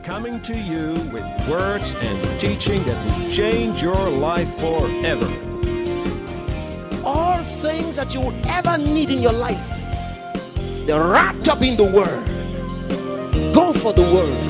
coming to you with words and teaching that will change your life forever. All things that you will ever need in your life, they're wrapped up in the Word. Go for the Word.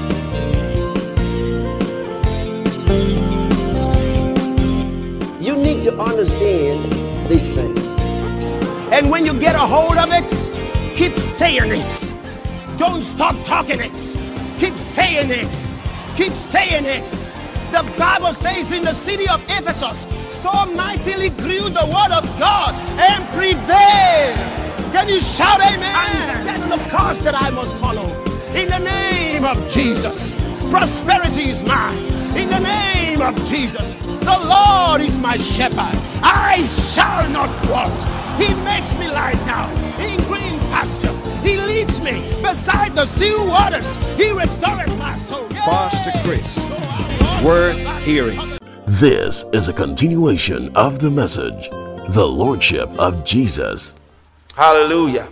You need to understand these things. And when you get a hold of it, keep saying it. Don't stop talking it. Keep saying it. Keep saying it. The Bible says in the city of Ephesus, so mightily grew the word of God and prevailed. Can you shout amen? And set the course that I must follow. In the name of Jesus. Prosperity is mine. In the name of Jesus. The Lord is my shepherd. I shall not want. He makes me lie down in green pastures. He leads me beside the still waters. He restores my soul. Pastor Chris, worth hearing. This is a continuation of the message, the Lordship of Jesus. Hallelujah.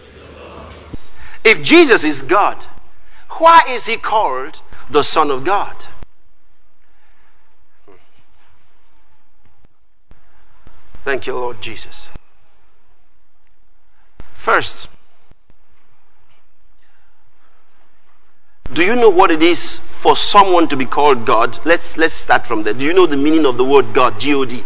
If Jesus is God, why is he called the Son of God? Thank you, Lord Jesus. First, do you know what it is for someone to be called God? Let's start from there. Do you know the meaning of the word God? G-O-D.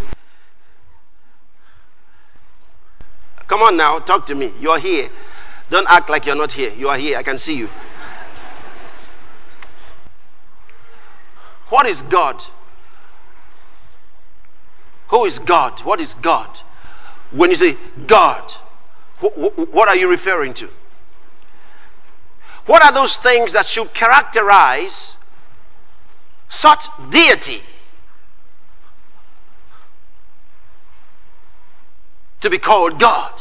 Come on now, talk to me. You're here. Don't act like you're not here. You are here. I can see you. What is God? Who is God? What is God? When you say God, what are you referring to? What are those things that should characterize such deity to be called God?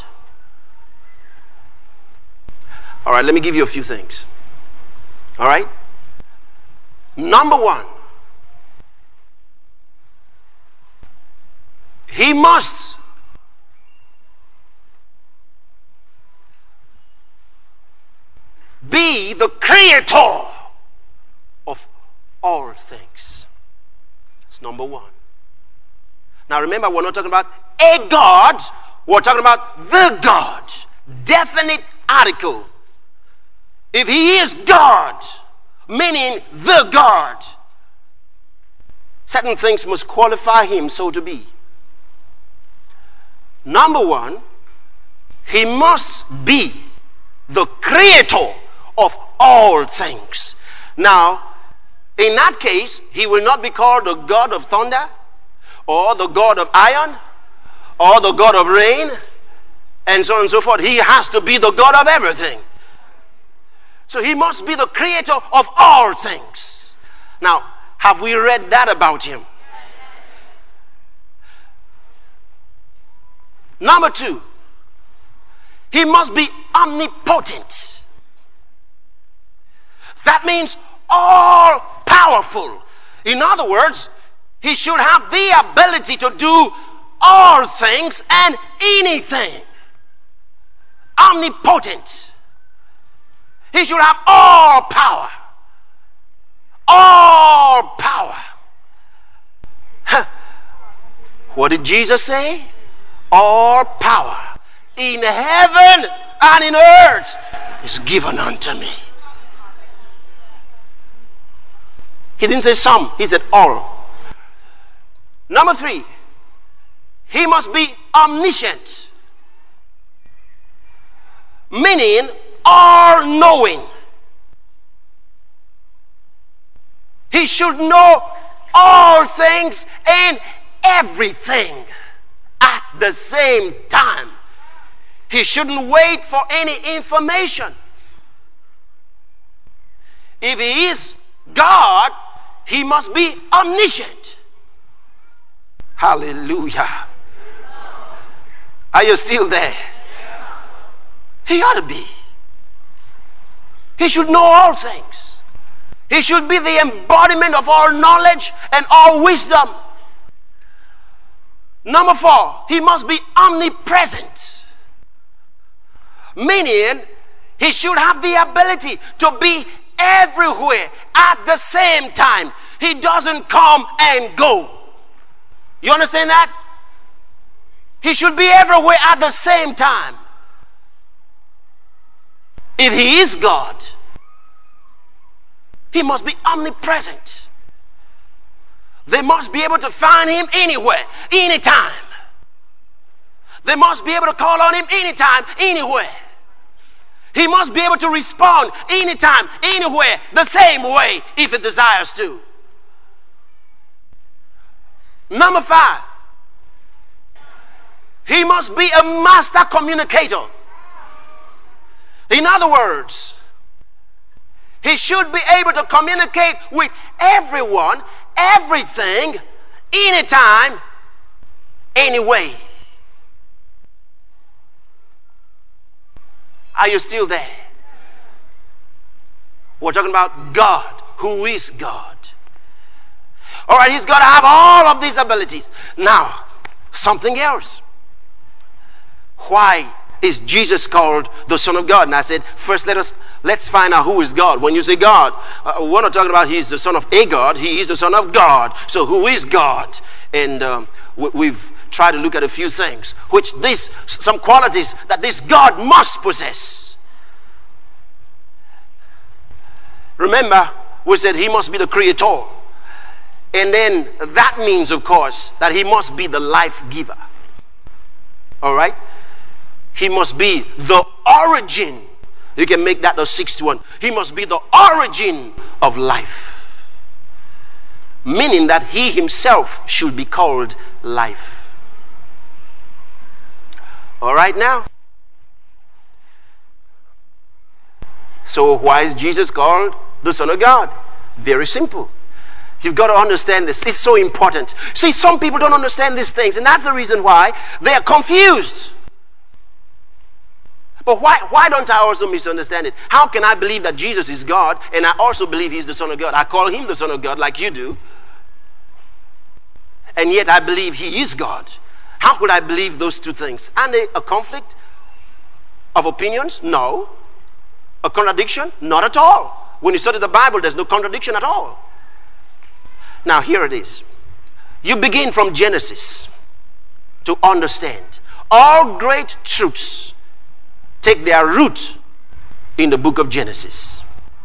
All right, let me give you a few things. All right? Number one, he must be the creator of all things. That's number one. Now remember, we're not talking about a God, we're talking about the God. Definite article. If he is God, meaning the God, certain things must qualify him so to be. Number one, he must be the creator of all things. Now, in that case, he will not be called the God of thunder, or the God of iron, or the God of rain, and so on and so forth. He has to be the God of everything. So he must be the creator of all things. Now, have we read that about him? Number two, he must be omnipotent. That means all powerful. In other words, he should have the ability to do all things and anything. Omnipotent. He should have all power. All power. Huh. What did Jesus say? All power in heaven and in earth is given unto me. He didn't say some, he said all. Number three, he must be omniscient, meaning all knowing. He should know all things and everything at the same time. He shouldn't wait for any information. If he is God, he must be omniscient. Hallelujah. Are you still there? He ought to be. He should know all things. He should be the embodiment of all knowledge and all wisdom. Number four, he must be omnipresent. Meaning, he should have the ability to be everywhere at at the same time. He doesn't come and go. You understand that? He should be everywhere at the same time. If he is God, he must be omnipresent. They must be able to find him anywhere, anytime. They must be able to call on him anytime, anywhere. He must be able to respond anytime, anywhere, the same way if it desires to. Number 5, he must be a master communicator. In other words, he should be able to communicate with everyone, everything, anytime, anyway. Are you still there? We're talking about God. Who is God? All right, he's got to have all of these abilities. Now, something else. Why is Jesus called the Son of God? And I said, first let's find out who is God. When you say God, we're not talking about he's the son of a God. He is the Son of God. So who is God? And we've tried to look at a few things, which some qualities that this God must possess. Remember, we said he must be the creator. And then that means, of course, that he must be the life giver. All right? He must be the origin. You can make that the 6th one. He must be the origin of life. Meaning that he himself should be called life. All right now? So why is Jesus called the Son of God? Very simple. You've got to understand this. It's so important. See, some people don't understand these things, and that's the reason why they are confused. But why don't I also misunderstand it? How can I believe that Jesus is God and I also believe he's the Son of God? I call him the Son of God like you do. And yet I believe he is God. How could I believe those two things? Are they a conflict of opinions? No. A contradiction? Not at all. When you study the Bible, there's no contradiction at all. Now here it is. You begin from Genesis to understand. All great truths take their root in the book of Genesis.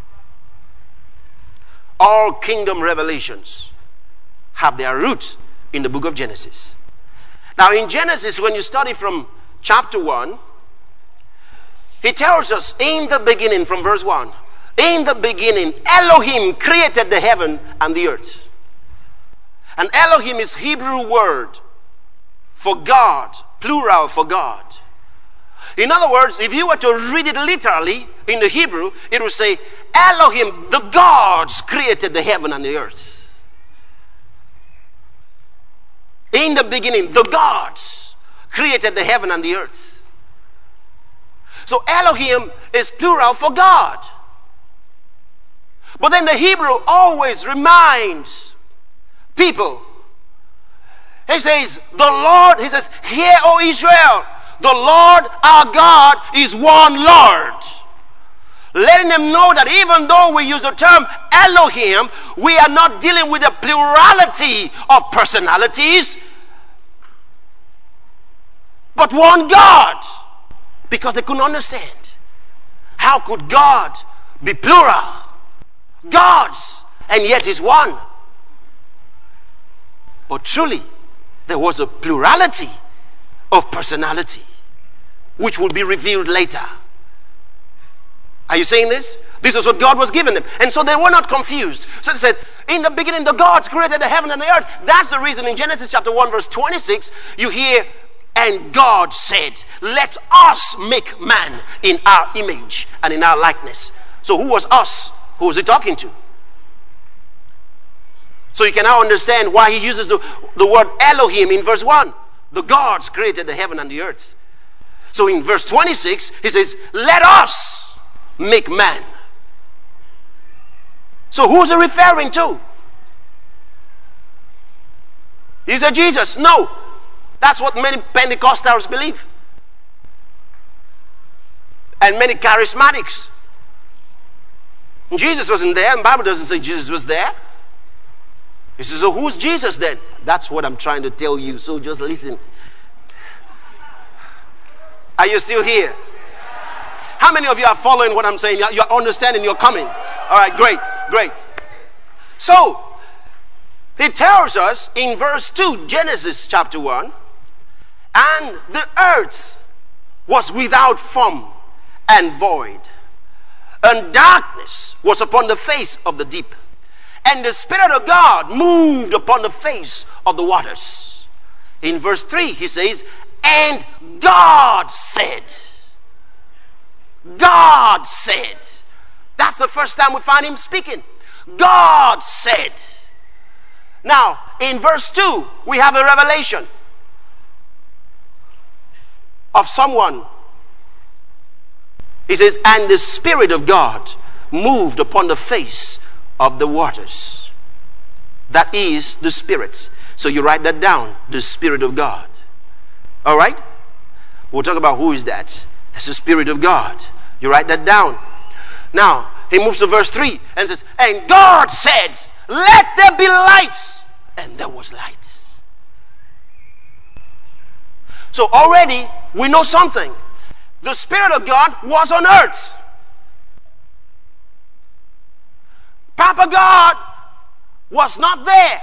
All kingdom revelations have their root in the book of Genesis. Now in Genesis, when you study from chapter 1, he tells us in the beginning, from verse 1, in the beginning Elohim created the heaven and the earth. And Elohim is Hebrew word for God, plural for God. In other words, if you were to read it literally in the Hebrew, it would say, Elohim, the gods created the heaven and the earth. In the beginning, the gods created the heaven and the earth. So Elohim is plural for God. But then the Hebrew always reminds people. He says, the Lord, he says, hear, O Israel, the Lord our God is one Lord. Letting them know that even though we use the term Elohim, we are not dealing with a plurality of personalities, but one God. Because they couldn't understand. How could God be plural? Gods, and yet is one. But truly, there was a plurality of personality, which will be revealed later. Are you saying this? This is what God was giving them. And so they were not confused. So they said, in the beginning, the gods created the heaven and the earth. That's the reason in Genesis chapter 1, verse 26, you hear, and God said, let us make man in our image and in our likeness. So who was us? Who was he talking to? So you can now understand why he uses the word Elohim in verse 1. The gods created the heaven and the earth. So in verse 26, he says, let us make man. So who's he referring to? Is it Jesus? No. That's what many Pentecostals believe. And many charismatics. Jesus wasn't there, and the Bible doesn't say Jesus was there. He says, so who's Jesus then? That's what I'm trying to tell you, so just listen. Are you still here? How many of you are following what I'm saying? You're understanding, you're coming. All right, great. So, he tells us in verse 2, Genesis chapter 1, and the earth was without form and void, and darkness was upon the face of the deep, and the Spirit of God moved upon the face of the waters. In verse 3 he says, and God said. God said. That's the first time we find him speaking. God said. Now in verse 2 we have a revelation of someone. He says, and the Spirit of God moved upon the face of the waters. That is the Spirit. So you write that down, the Spirit of God. All right? We'll talk about who is that. That's the Spirit of God. You write that down. Now, he moves to verse 3 and says, and God said, let there be lights. And there was light. So already we know something. The Spirit of God was on earth. Papa God was not there.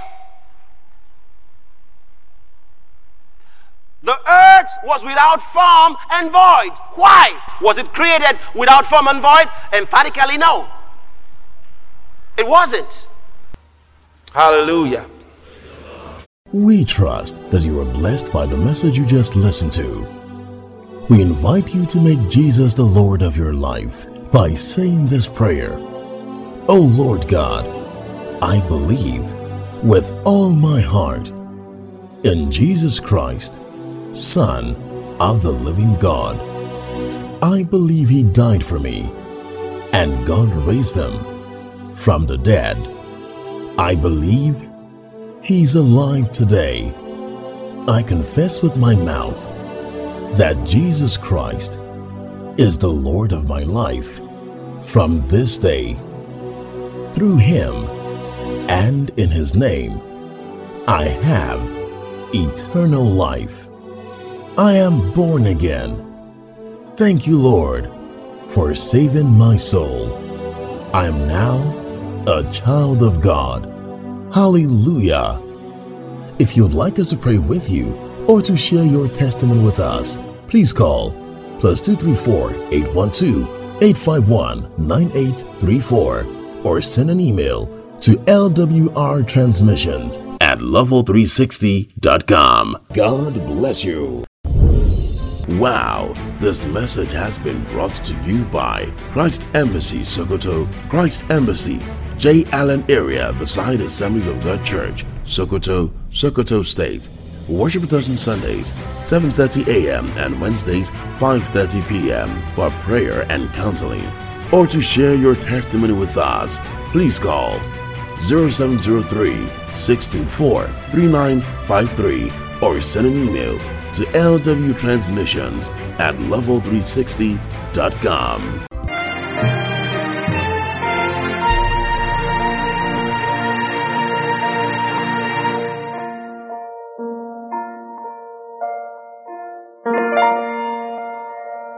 The earth was without form and void. Why? Was it created without form and void? Emphatically no. It wasn't. Hallelujah. We trust that you are blessed by the message you just listened to. We invite you to make Jesus the Lord of your life by saying this prayer. O Lord God, I believe with all my heart in Jesus Christ, Son of the living God. I believe he died for me and God raised him from the dead. I believe he's alive today. I confess with my mouth that Jesus Christ is the Lord of my life from this day. Through him and in his name, I have eternal life. I am born again. Thank you, Lord, for saving my soul. I am now a child of God. Hallelujah. If you'd like us to pray with you or to share your testimony with us, please call +234 812 851 9834 or send an email to lwrtransmissions@level360.com. God bless you. Wow, this message has been brought to you by Christ Embassy Sokoto, Christ Embassy, J. Allen area beside Assemblies of God Church, Sokoto, Sokoto State. Worship with us on Sundays, 7:30 a.m. and Wednesdays, 5:30 p.m. for prayer and counseling. Or to share your testimony with us, please call 0703-624-3953 or send an email to lwtransmissions@level360.com.